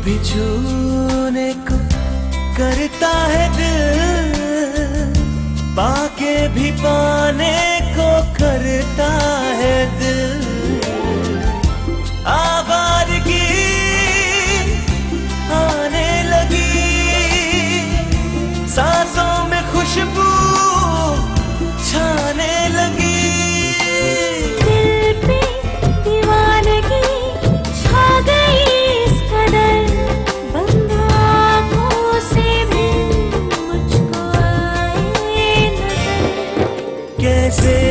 भी छूने को करता है दिल, पाके भी पाने को करता है दिल। आवारगी आने लगी, सांसों में खुशबू छाने लगी। दिल पे दीवानगी छा गई इस कदर, बंद आँखों से भी मुझको आए नजर। कैसे